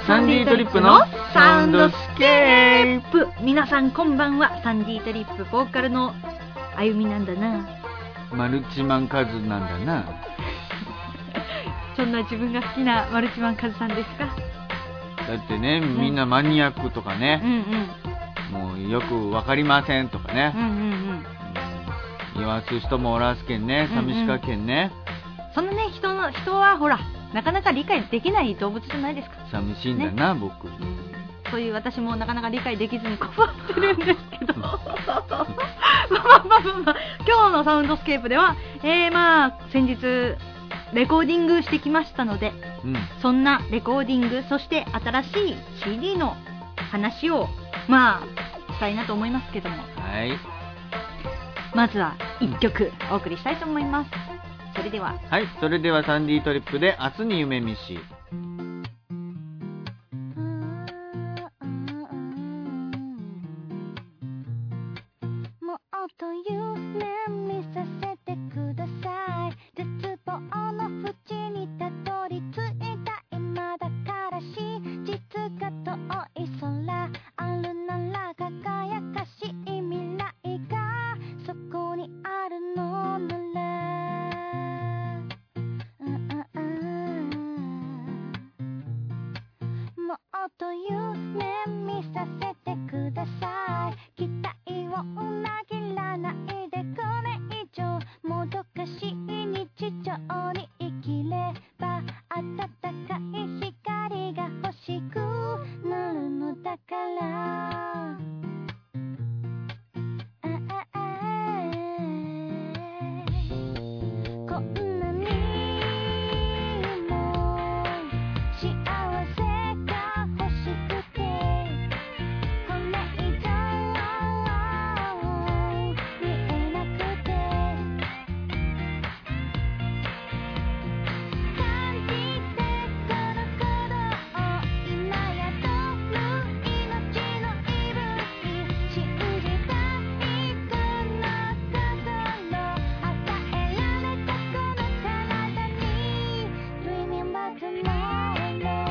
サンディートリップのサウンドスケープ。 皆さんこんばんは。サンディートリップボーカルのあゆみなんだな。 マルチマンカズなんだな。 そんな自分が好きなマルチマンカズさんですか？ だってね、みんなマニアックとかね、もうよくわかりませんとかね、言わす人もおらすけんね、寂しかけんね。 そんなね、人はほらなかなか理解できない動物じゃないですか。 寂しいんだな、僕。 そういう私もなかなか理解できずに困ってるんですけど今日のサウンドスケープでは、先日レコーディングしてきましたので、そんなレコーディング、そして新しい CD の話をしたいなと思いますけども、 はい、 まずは1曲お送りしたいと思います。それではサンディートリップで明日に夢見し。 もっと夢見させてください。絶望の淵にたどり着いた今だから真実が遠い空あるなら輝かしい未来がそこにあるのなら、もっと夢見させてください。期待を裏切らないでこれ以上もどかしい日常に生きれば暖かい光が欲しくなるのだからこんなにも幸せが欲しくてこれ以上見えなくて感じてこの鼓動を今宿る命の息吹信じたいこの心与えられたこの体に Dreaming about tomorrow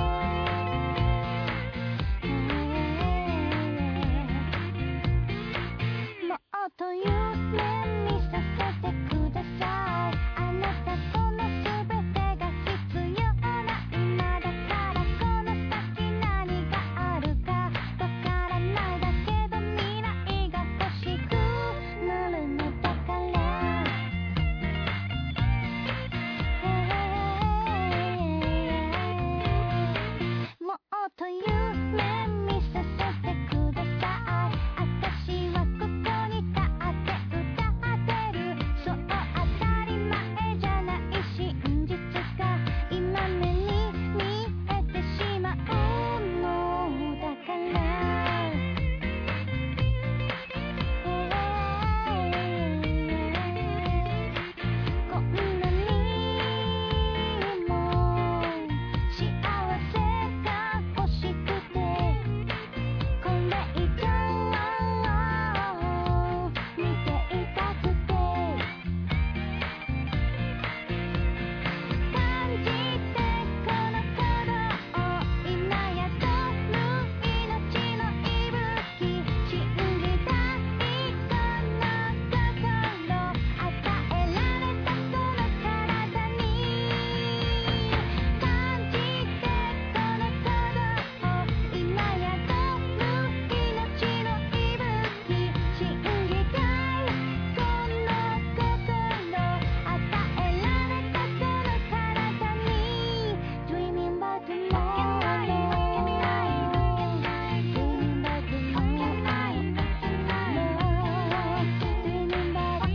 もっと夢見させてください。あなたとの全てが必要な今だからこの先何があるかわからないだけど未来が欲しくなるのだからもっと夢見させてください。私はここに立って歌ってるそう当たり前じゃない真実が今目に見えてしまうのだからこんなにも幸せが欲しくてこれ以上見ていたくて感じてこの鼓動を今宿る命の息吹信じたいこの心与えられたこの体に感じてこの鼓動を今宿る命の息吹信じたいこの心与えられたこの体に Dreaming about tomorrow Dreaming about tomorrow Dreaming about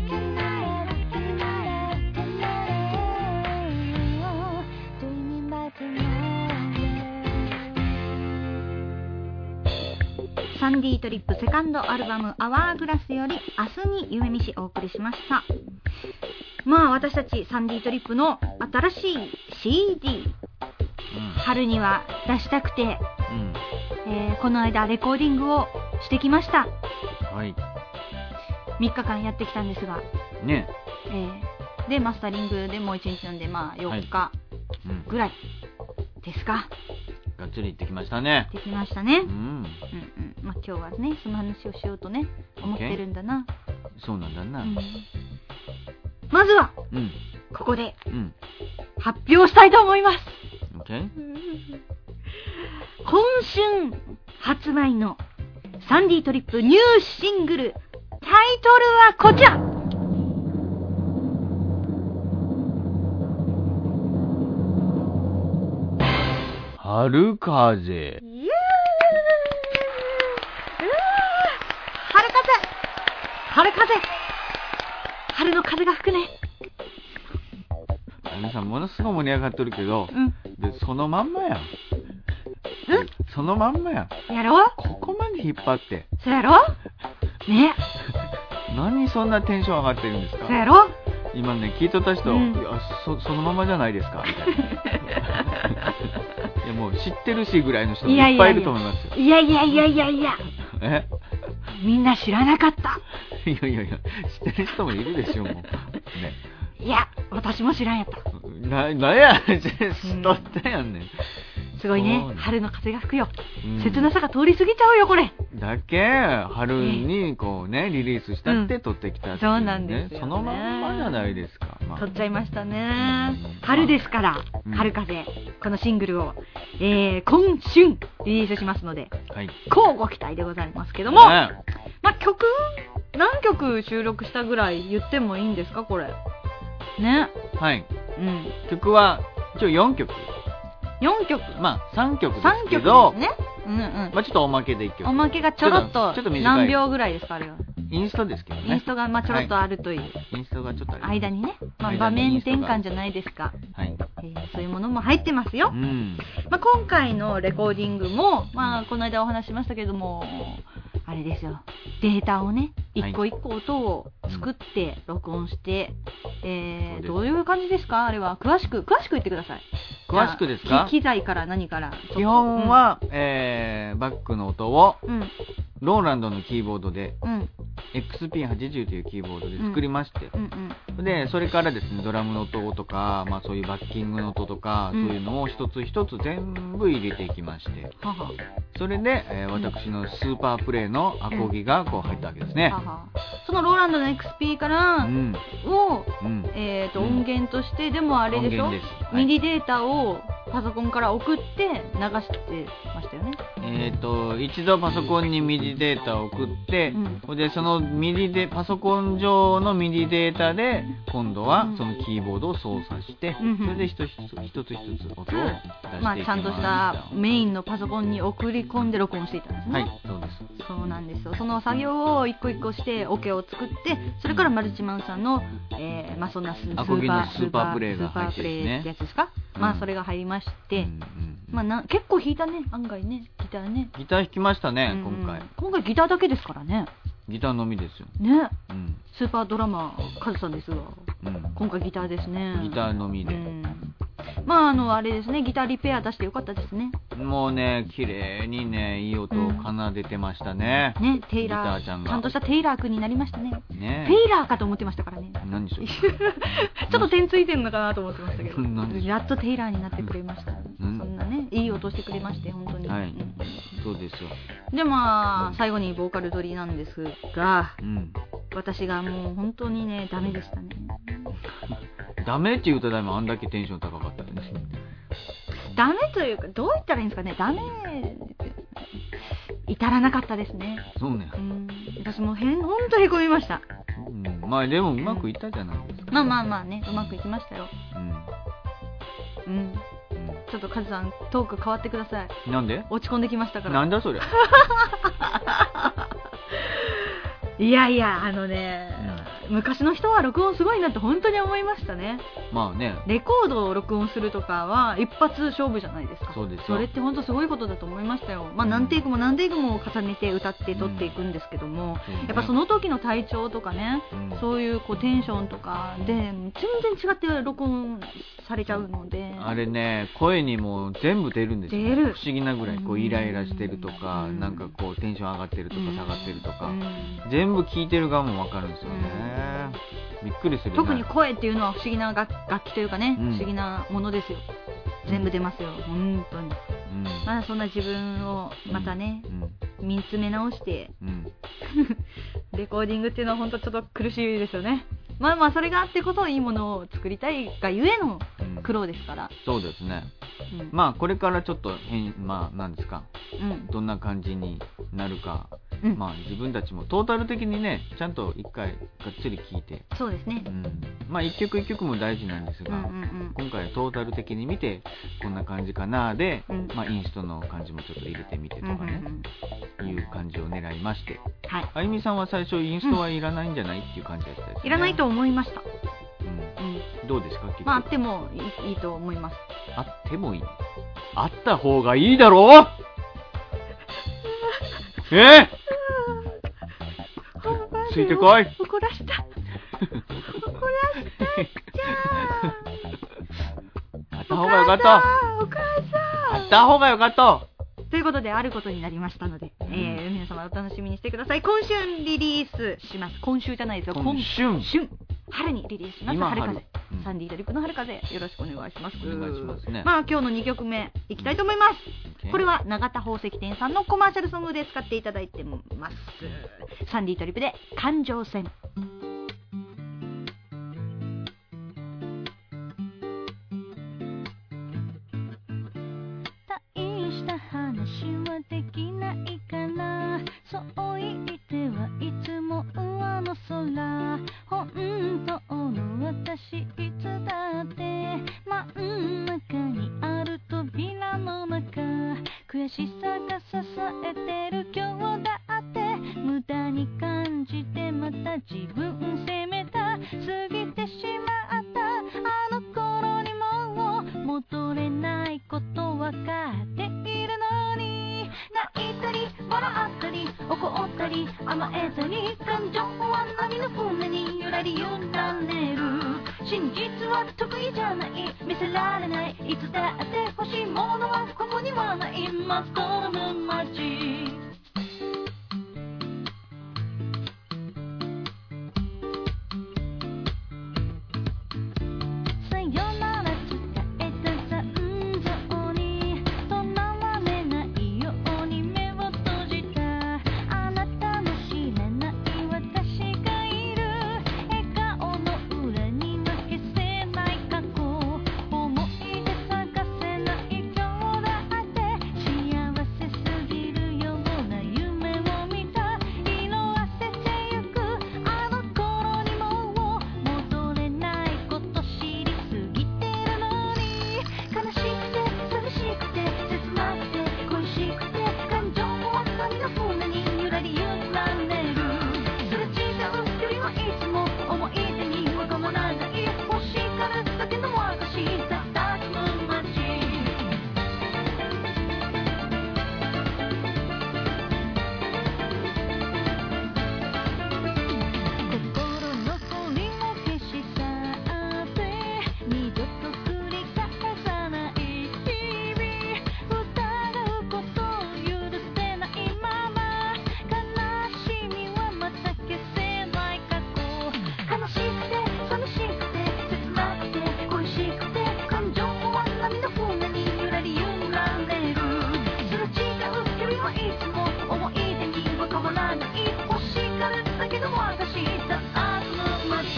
tomorrow Dreaming about tomorrow サンディートリップセカンドアルバムアワーグラスより明日に夢見しお送りしました。私たちサンディートリップの新しい CD、春には出したくて、この間レコーディングをしてきました。 はい。 3日間やってきたんですがね。 でマスタリングでもう1日なんで4日ぐらいですか。 がっつり行ってきましたね。 できましたね。 うん。 うんうん。まあ今日はね、その話をしようとね、思ってるんだな。 そうなんだな。 うんまずは、 うん。 ここでうん。 発表したいと思います。 オッケー。 今春発売のサンディトリップニューシングル、タイトルはこちら。 春風。 イエーイ春風春風春の風が吹くね。 皆さんものすごい盛り上がってるけど、 うん。 でそのまんまや。そのまんまや。 やろうここまで引っ張って。 そうやろね。 何そんなテンション上がってるんですか？ そうやろ今ね、聞いとった人、 うんいやそのままじゃないですかみたいな。いやもう知ってるしぐらいの人もいっぱいいると思いますよ。 いやいやいやいやいや。 えみんな知らなかった。 いやいやいや、知ってる人もいるでしょ、もう。ね。 いや、私も知らんやった。 なんや、知っとったやんねん。 すごいねそう。 春の風が吹くよ。 うん切なさが通り過ぎちゃうよ、これ。 だけ、春にこうね、リリースしたって撮ってきたっていそうなんですよねそのまんまじゃないですか。まあ撮っちゃいましたね。春ですから、 うん春風。このシングルを、今春リリースしますので、 はい。 乞うご期待でございますけども、 ねまあ、何曲収録したぐらい言ってもいいんですか、これ。ね。 はい。 うん。 曲は、一応4曲。 4曲。 まあ、3曲で 3曲すけど、 ですね。うんうん。 まあちょっとおまけで1曲。 おまけがちょろっとちょっと短い何秒ぐらいですか、あれは。 インストですけどね。 インストがまあちょろっとあるという、 インストがちょっとある。 間にね、まあ、 間場面にインストが転換じゃないですか、 はい。 そういうものも入ってますよ。 うん。 まあ、今回のレコーディングも、まあ、この間お話ししましたけども、あれですよ、データをね、 はい一個一個音を作って録音して、 そうですどういう感じですか、あれは。詳しく言ってください。 詳しくですかじゃあ機材から何から。 基本は、バックの音を、 うん、 ローランドのキーボードで、 うん、 XP80 というキーボードで作りまして、 うん、うん。 で、それからですね、ドラムの音とか、まあそういうバッキングの音とか、 うんそういうのを一つ一つ全部入れていきまして、 はは。 それで、私のスーパープレイのアコギがこう入ったわけですね。 はは。そのローランドの XP からうん。 を、 うん。 音源として、でもあれでしょ、 音源ですはいミディデータをパソコンから送って流してましたよね。 一度パソコンにミディデータを送って、 うんでそのパソコン上のミディデータで今度はうんそのキーボードを操作して、 うんそれで一つ一つ音を出していきました。 まあ、ちゃんとしたメインのパソコンに送り込んで録音していたんですね。 はい、そうです。 そうなんですよ。その作業を一個一個してオケを作って、それからマルチマンさんの、まあそんなアコギのスーパープレイが入ってですねスーパープレイってやつですか、 うんまあそれが入りまして、 うんうんまあ結構弾いたね、案外ね、ギターね。 ギター弾きましたね、 うんうん今回。 今回ギターだけですからね。 ギターのみですよ。 ね。 うん。 スーパードラマーカズさんですが、 うん。 今回ギターですね。 ギターのみで。 うんまああれですね、ギターリペア出してよかったですね。 もうね、綺麗にね、いい音を奏でてましたね。 ね、テイラー、 ギターちゃんがちゃんとしたテイラー君になりましたね。 ねテイラーかと思ってましたからね。 何でしょう。 ちょっと点ついてんのかなと思ってましたけど、 何でしょうやっとテイラーになってくれました。 うんそんなね、いい音してくれまして、本当に。 はいうんそうですよ。 で、まあ、最後にボーカル撮りなんですが、 うん。 私がもう本当にね、ダメでしたね。 ダメって言うたらあんだけテンション高かったよね。 ダメというか、どう言ったらいいんですかね、ダメ、至らなかったですね。 そうね。 私も本当へこみました。 うん、まあでもうまくいったじゃないですか。 まあね、うまくいきましたよ。 うん。 ちょっとカズさん、トーク変わってください。 なんで落ち込んできましたから。 なんだそりゃ。 いやいや、昔の人は録音すごいなって本当に思いましたね。 まあね。 レコードを録音するとかは一発勝負じゃないですか。 そうですよ。 それって本当すごいことだと思いましたよ。まあ何テイクも何テイクも重ねて歌って撮っていくんですけども、やっぱその時の体調とかね、そういうテンションとかで全然違って録音されちゃうので、 あれね、声にも全部出るんですよ。 出る不思議なぐらいイライラしてるとか、 うんなんかテンション上がってるとか下がってるとか、 うん全部聞いてる側もわかるんですよね。びっくりするな。 特に声っていうのは不思議な楽器というかね、 うん不思議なものですよ。全部出ますよ、本当に。 まあそんな自分をまたね、見つめ直してレコーディングっていうのは本当ちょっと苦しいですよね。まあそれがあってこそいいものを作りたいがゆえの苦労ですから、 そうですね、まあこれからちょっとまあなんですか、どんな感じになるか、まあ自分たちもトータル的にねちゃんと一回がっつり聴いて、 そうですね、 まあ一曲一曲も大事なんですが、今回はトータル的に見てこんな感じかなで、まあインストの感じもちょっと入れてみてとかね、いう感じを狙いまして、あゆみさんは最初インストはいらないんじゃないっていう感じでしたですね。 いらないと思いました。 どうですか？ まああってもいいと思います。 あってもいい。あった方がいいだろう。ついてこい。 怒らした。 あった方がよかった。 お母さん。 あった方がよかった。 ということであることになりましたので、皆様お楽しみにしてください。今週リリースします。今週じゃないですよ。 今春。 春にリリースします。春風。サンディートリップの春風、よろしくお願いします。 お願いしますね。 まあ今日の2曲目いきたいと思います。これは永田宝石店さんのコマーシャルソングで使っていただいてます。サンディートリップで環状線。 大した話はできないからそう言ってはいつも上の空、本当の私いつだって真ん中にある扉の中、悔しさが支えてる今日だって無駄に感じてまた自分責めた、過ぎてしまったあの頃にもう戻れないことわかっているのに、泣いたり笑ったり怒ったり甘えたり、感情は波の船にゆらり揺られる、真実は得意じゃない、見せられない、いつだって欲しいものはここにはない、マスコの街。さよなら伝えた残像にとらわれないように目を閉じた、あなたの知らない私がいる、笑顔の裏には消せない過去、思い出探せない今日だって幸せすぎるような夢を見た、色あせてゆくあの頃にもう戻れないこと知りすぎてるのに、悲しくて寂しくて切なくて恋しくて、感情は波の船にゆらり揺られる、すれ違うよりはいつも思い出にわがままない、欲しがるだけの私たちの街。心残りも消し去って二度と繰り返さない日々、疑うことを許せないまま、悲しみはまた消せない過去、悲しくて寂しくて切なくて恋しくて、感情は波の船にゆらり揺られる、すれ違うよりはいつも思い出にわかわらない、欲しがるだけの私たちの街。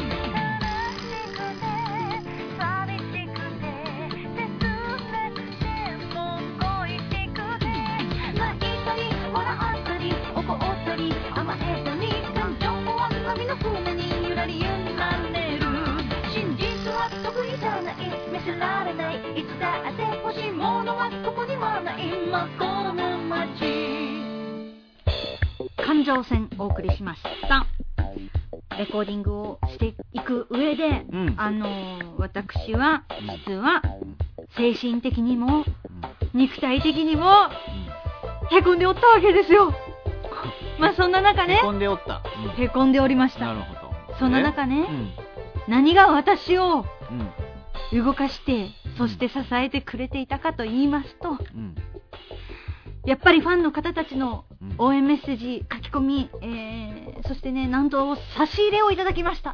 寂しくて切なくても恋しくて、泣いたり笑ったり怒ったり甘えたり、感情は波の船にゆらり揺られる、真実は得意じゃない、見せられない、いつだって欲しいものはここにはない、真っ黒な街。 環状線お送りしました。レコーディングをしていく上で、私は実は精神的にも肉体的にもへこんでおったわけですよ。まあそんな中ね、 へこんでおった、 へこんでおりました。 なるほど。 そんな中ね、何が私を動かしてそして支えてくれていたかと言いますと、やっぱりファンの方たちの応援メッセージ書き込み、そしてね、なんと差し入れをいただきました。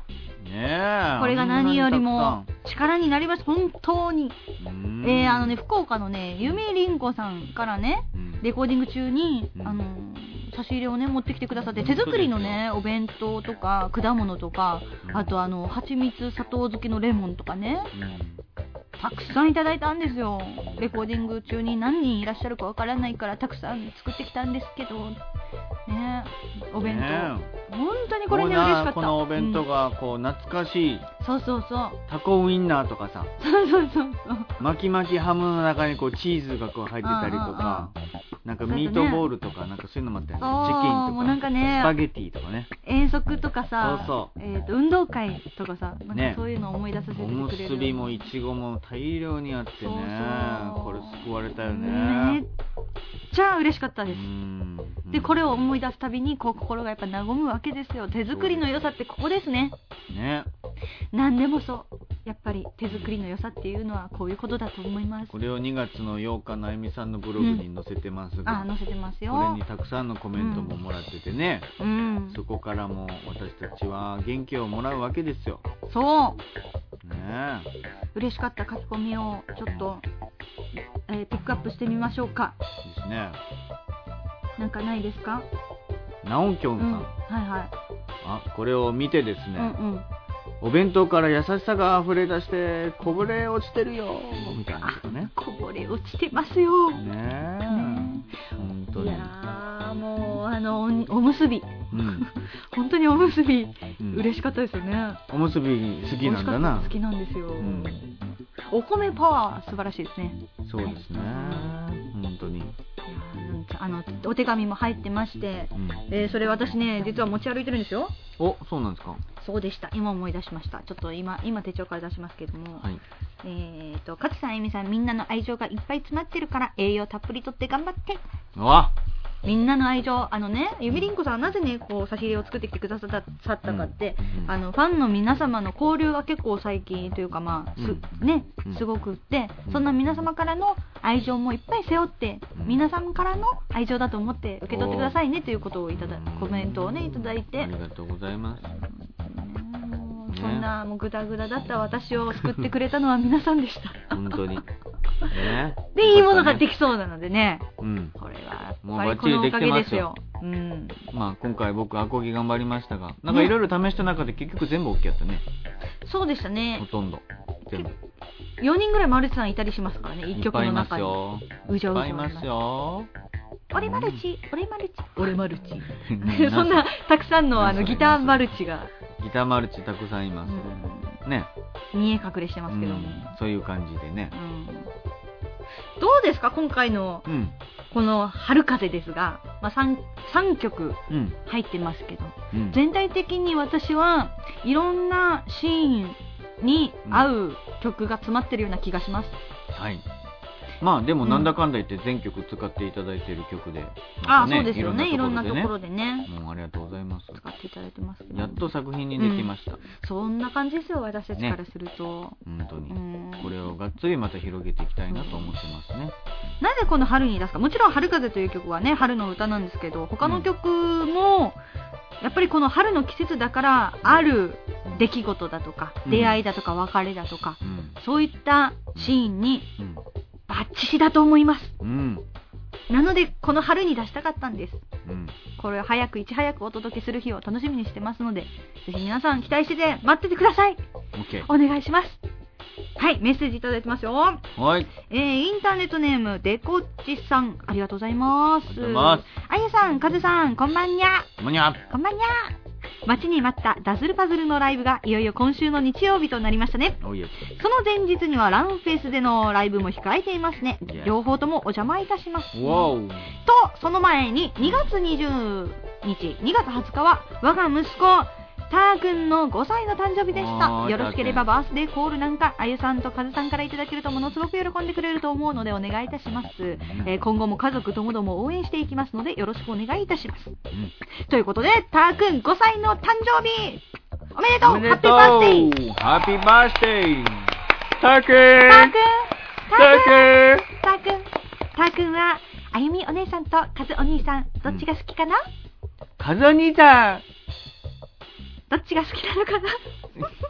ねえ、 これが何よりも力になります、本当に。福岡のね、ゆみりんこさんからね、レコーディング中に、差し入れをね持ってきてくださって、手作りのねお弁当とか果物とか、あと蜂蜜砂糖漬けのレモンとかね、たくさんいただいたんですよ。レコーディング中に何人いらっしゃるかわからないからたくさん作ってきたんですけどね、お弁当、本当にこれね嬉しかった。 このお弁当がこう懐かしい、 そうそうそう、 タコウインナーとかさ、 そう巻き巻きハムの中にこうチーズがこう入ってたりとか、なんかミートボールとかなんかそういうのもあったよね。チキンとかもうなんかね、 スパゲティとかね、 遠足とかさ、 そう運動会とかさ、なんかそういうのを思い出させてくれる、 おむすびもいちごも大量にあってね、これ救われたよね。 めっちゃ嬉しかったです。でこれを思い出すたびにこう心がやっぱ和むわけですよ。手作りの良さってここですね。何でもそう、やっぱり手作りの良さっていうのはこういうことだと思います。 これを2月の8日のあゆみさんのブログに載せてますが、 載せてますよ。 これにたくさんのコメントももらっててね、そこからも私たちは元気をもらうわけですよ。 そうね、 嬉しかった書き込みをちょっと、ピックアップしてみましょうか。 ですね。 なんかないですか？ なおきょんさん、これを見てですね、お弁当から優しさが溢れ出してこぼれ落ちてるよみたいなことね。 こぼれ落ちてますよね。本当に。 いやもうおむすび、本当におむすび、嬉しかったですよね。 おむすび好きなんだな。 好きなんですよ。お米パワー素晴らしいですね。 そうですね。本当に。 お手紙も入ってまして、それ私ね実は持ち歩いてるんですよ。 お、そうなんですか。 そうでした。今思い出しました。ちょっと今手帳から出しますけども、勝さん、あゆみさん、みんなの愛情がいっぱい詰まってるから栄養たっぷりとって頑張って。みんなの愛情、ゆみりんこさんはなぜねこう差し入れを作ってきてくださったかって、ファンの皆様の交流が結構最近というかすごくって、そんな皆様からの愛情もいっぱい背負って、皆様からの愛情だと思って受け取ってくださいねということをコメントをねいただいて、 ありがとうございます。 そんなもうグダグダだった私を救ってくれたのは皆さんでした本当に、 でいいものができそうなのでね、 これはもうバッチリできてますよ。今回僕アコギ頑張りましたが、なんかいろいろ試した中で結局全部 OK やったね。 そうでしたね。 ほとんど全部。 4人ぐらいマルチさんいたりしますからね、1曲の中に。 いっぱいいますよ。 俺マルチそんなたくさんのギターマルチが、 ギターマルチたくさんいますね。 見え隠れしてますけども、 そういう感じでね。 どうですか今回のこの春風ですが、3曲入ってますけど、全体的に私はいろんなシーンに合う曲が詰まってるような気がします。 でもなんだかんだ言って全曲使っていただいている曲で、 そうですよね、いろんなところでね、 ありがとうございます。 使っていただいてます。 やっと作品にできました。 そんな感じですよ、私たちからすると。 本当にこれをがっつりまた広げていきたいなと思ってますね。 なぜこの春に出すか、もちろん春風という曲はね春の歌なんですけど、他の曲もやっぱりこの春の季節だからある出来事だとか、出会いだとか別れだとか、そういったシーンにバッチシだと思います。なのでこの春に出したかったんです。これをいち早くお届けする日を楽しみにしてますので、ぜひ皆さん期待してて待っててください。お願いします。メッセージいただいてますよ。インターネットネームでこっちさん、ありがとうございます。あゆさん、かずさん、こんばんにゃ。こんばんにゃ。待ちに待ったダズルパズルのライブがいよいよ今週の日曜日となりましたね。その前日にはランフェスでのライブも控えていますね。両方ともお邪魔いたします。とその前に2月20日2月20日は我が息子たーくんの5歳の誕生日でした。よろしければバースデーコールなんかあゆさんとかずさんからいただけるとものすごく喜んでくれると思うのでお願いいたします。今後も家族ともども応援していきますのでよろしくお願いいたします。ということでたーくん5歳の誕生日おめでとう。ハッピーバースデー。 ハッピーバースデー。たーくんはあゆみお姉さんとかずお兄さんどっちが好きかな？ かずお兄さんどっちが好きなのかな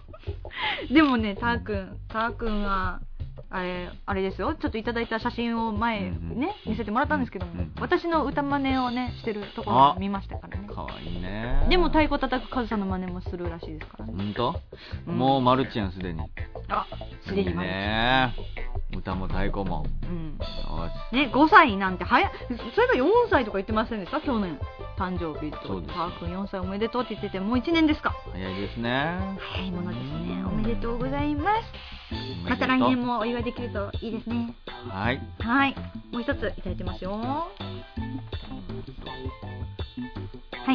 でもね、たーくんはあれですよ、ちょっといただいた写真を前ね、見せてもらったんですけども、私の歌真似をねしてるところを見ましたからね。 かわいいね。 でも太鼓叩くカズさんの真似もするらしいですからね。 ほんと、もうマルチやん、すでに。 すでにマルチね。歌も太鼓も。 ね、5歳なんて早い。それが4歳とか言ってませんでした？去年誕生日と。 そうです。 たーくん4歳おめでとうって言ってて、もう1年ですか。 早いですね。 早いものですね。おめでとうございます。また来年もお祝いできるといいですね。 はい。 はい。もう一ついただいてますよ。はい。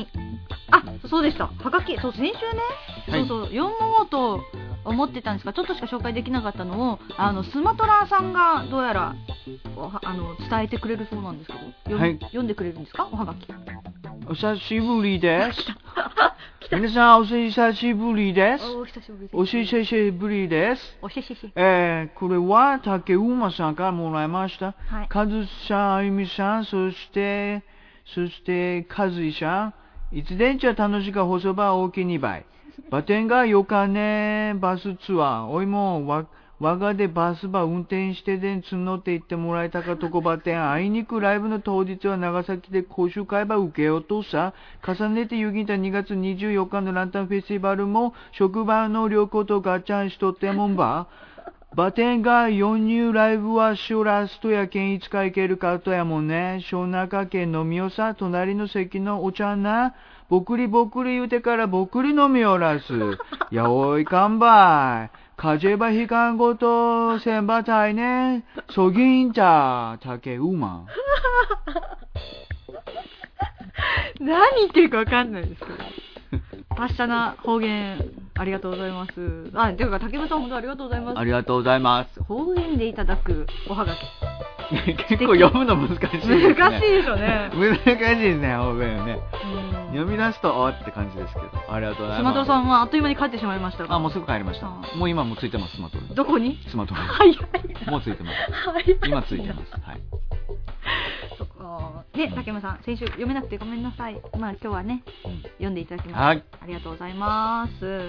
そうでした。はがき、先週ね、読もうと思ってたんですが、ちょっとしか紹介できなかったのを、スマトラさんがどうやら伝えてくれるそうなんですけど、読んでくれるんですか、おはがき。 お久しぶりです。皆さんお久しぶりです。お久しぶりです。これは竹馬さんからもらいました。カズさん、あゆみさん、そしてカズイさん、いつでんちゃ楽しか細ば大きにばい。バテンがよかねバスツアー。おいも我がでバスば運転してでん募って行ってもらえたかとこばてん。あいにくライブの当日は長崎で講習会ば受けようとさ。重ねてゆぎた2月24日のランタンフェスティバルも職場の旅行とガチャンしとってもんば。バテンが4入ライブはショラストやけんいつか行けるかとやもんね。小中県飲みよさ、隣の席のお茶な。ぼくり言うてからぼくり飲みよらす。やおいかんばい。風ばひかんごとせんばたいね。そぎんちゃ、竹馬。 何言ってるかわかんないですけど。達者な方言ありがとうございます。ていうか竹馬さん本当ありがとうございます。 ありがとうございます。 方言でいただくおはがき。 結構読むの難しいですね。 難しいですよね。 難しいですね、方言ね。読み出すとって感じですけど。ありがとうございます。 スマトラさんはあっという間に帰ってしまいましたが。 もうすぐ帰りました。もう今もついてます、スマトラ。 どこに？ スマトラ。 早い。 もうついてます。今ついてます。はい。 そっか。ね、竹山さん、先週読めなくてごめんなさい。今日はね、読んでいただきました。はい。ありがとうございます。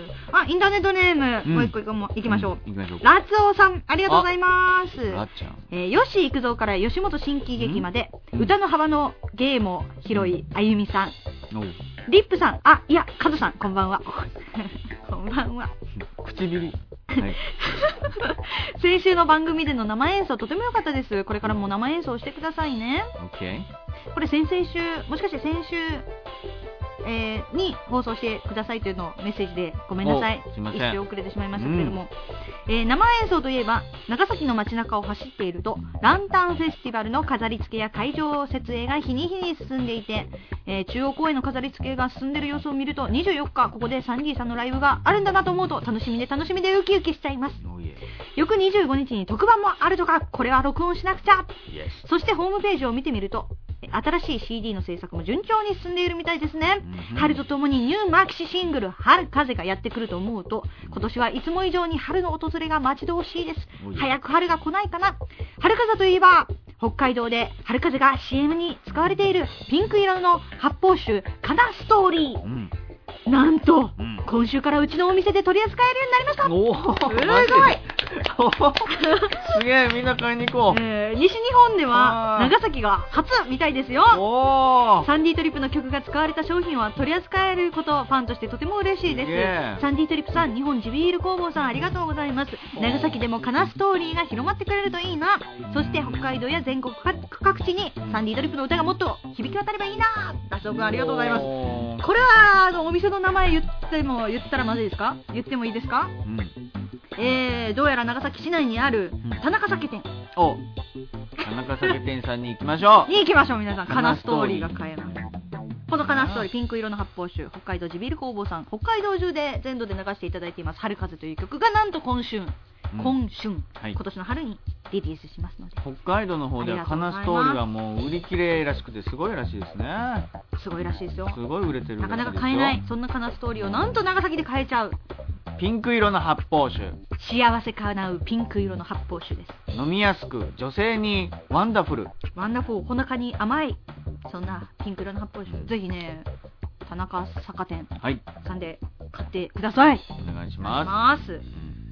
インターネットネーム、もう一個行きましょう。ラツオさん、ありがとうございます。 ラッちゃん。 吉幾三から吉本新喜劇まで、歌の幅の芸も広いあゆみさん。リップさん、いや、カズさん、こんばんは。こんばんは。 唇。はい、 先週の番組での生演奏とても良かったです。これからも生演奏してくださいね。 OK。 これ先々週、もしかして先週、に放送してくださいというのをメッセージでごめんなさい。一周遅れてしまいましたけれども、生演奏といえば長崎の街中を走っているとランタンフェスティバルの飾り付けや会場設営が日に日に進んでいて、中央公園の飾り付けが進んでいる様子を見ると24日ここでサンディさんのライブがあるんだなと思うと楽しみでウキウキしちゃいます。翌25日に特番もあるとか、これは録音しなくちゃ。そしてホームページを見てみると新しい CD の制作も順調に進んでいるみたいですね。春とともにニューマキシシングル春風がやってくると思うと、今年はいつも以上に春の訪れが待ち遠しいです。早く春が来ないかな。春風といえば北海道で春風が CM に使われているピンク色の発泡酒カナストーリー、なんと、今週からうちのお店で取り扱えるようになりました。すごいすげえ、みんな買いに行こう。 西日本では長崎が初みたいですよ。サンディトリップの曲が使われた商品は取り扱えること、ファンとしてとても嬉しいです。サンディトリップさん、日本地ビール工房さん、ありがとうございます。長崎でもカナストーリーが広まってくれるといいな。そして北海道や全国各地にサンディトリップの歌がもっと響き渡ればいいな。ダスオ君ありがとうございます。これはお店の名前言ったらまずいですか？言ってもいいですか？どうやら長崎市内にある田中酒店、 田中酒店さんに行きましょう。 皆さん。カナストーリーが買えます。このカナストーリー、ピンク色の発泡酒、北海道地ビール工房さん、北海道中で全土で流していただいています春風という曲がなんと今年の春にリリースしますので、 北海道の方ではカナストーリーはもう売り切れらしくてすごいらしいですね。 すごいらしいですよ。 すごい売れてるらしいですよ。 なかなか買えない、そんなカナストーリーをなんと長崎で買えちゃう。 ピンク色の発泡酒、 幸せかなうピンク色の発泡酒です。 飲みやすく女性にワンダフル、 ほのかに甘い、そんなピンク色の発泡酒、ぜひね、田中酒店さんで買ってください。 お願いします。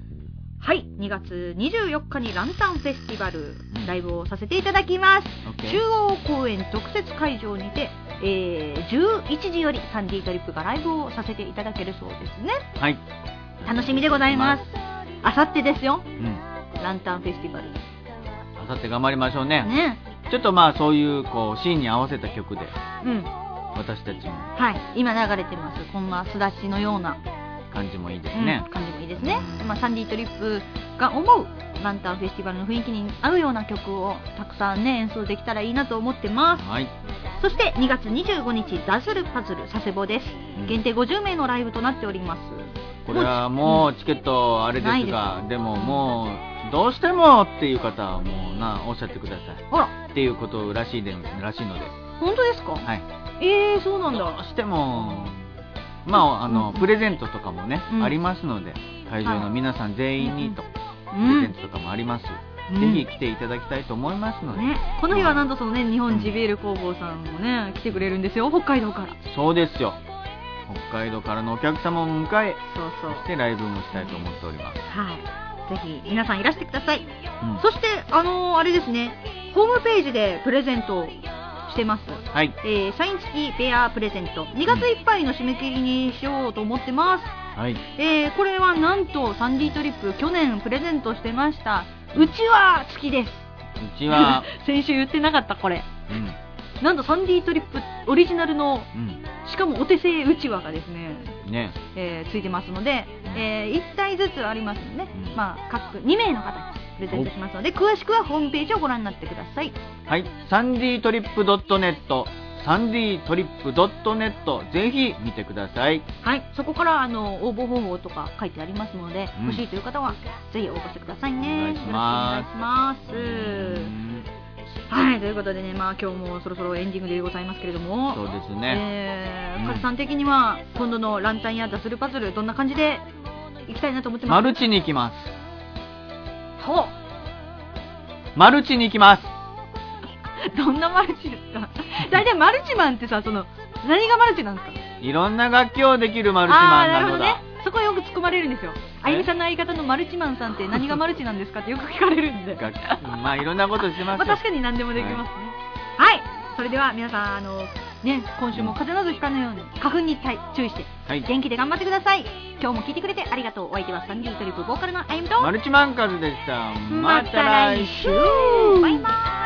はい、2月24日にランタンフェスティバル、 うんライブをさせていただきます。 OK 中央公園特設会場にて、11時よりサンディートリップがライブをさせていただけるそうですね。 はい、 楽しみでございます。あさってですよ、 うん、 ランタンフェスティバルあさって頑張りましょうね。 ね。 ちょっとまあそういうこうシーンに合わせた曲でうん、 私たちもはい、今流れてますこんなすだちのような、 感じもいいですね。 感じもいいですね。でまあ、サンディートリップが思うランタンフェスティバルの雰囲気に合うような曲をたくさんね演奏できたらいいなと思ってます。 はい、 そして2月25日ダズルパズル佐世保です、 うん限定50名のライブとなっております。 これはもうチケットあれですが、でももうどうしてもっていう方はもうおっしゃってくださいあら、 っていうことらしいので、 本当ですか？ はい、 そうなんだ。 どうしてもまあプレゼントとかもね、 うんありますので、会場の皆さん全員にと、 うんプレゼントとかもあります、 うんぜひ来ていただきたいと思いますので、 ね、この日はなんとそのね日本ジビエル工房さんもね来てくれるんですよ、北海道から。 そうですよ、北海道からのお客様を迎え、 そうそうそしてライブもしたいと思っております。 はい、ぜひ皆さんいらしてください。 うんそしてあれですね、ホームページでプレゼントしてます。 はい、 サイン付きペアプレゼント2月いっぱいの締め切りにしようと思ってます。 はい、 これはなんとサンディートリップ去年プレゼントしてましたうちわ付きです。 うちは先週言ってなかったこれ。 うんなんとサンディートリップオリジナルのうんしかもお手製うちわがですね、 ね、 ついてますので、1体ずつありますので、 うんまあ、各2名の方にプレゼントしますので、詳しくはホームページをご覧になってください。 はい、サンディートリップ .net サンディートリップ .net ぜひ見てください。 はい、そこから応募方法とか書いてありますので、 うん欲しいという方はぜひ応募してくださいね。 お願いしますよろしくお願いします。はい、ということでね、まあ今日もそろそろエンディングでございますけれども、 そうですね、 カズさん的には今度のランタンやダスルパズルどんな感じでいきたいなと思ってますか？ マルチに行きます。 ほうマルチに行きます。 どんなマルチですか？大体マルチマンってさ、何がマルチなんですか？ いろんな楽器をできるマルチマンなのだ。 なるほどね。そこよく突っ込まれるんですよ。あゆみさんの相方のマルチマンさんって何がマルチなんですかってよく聞かれるんで。 まあいろんなことしてますよ。 まあ確かに何でもできますね。はい。それでは皆さん今週も風邪などひかないように花粉に注意して、 はい、 元気で頑張ってください。今日も聞いてくれてありがとう。お相手はサンディートリップボーカルのあゆみとマルチマンカズでした。 また来週。バイバーイ。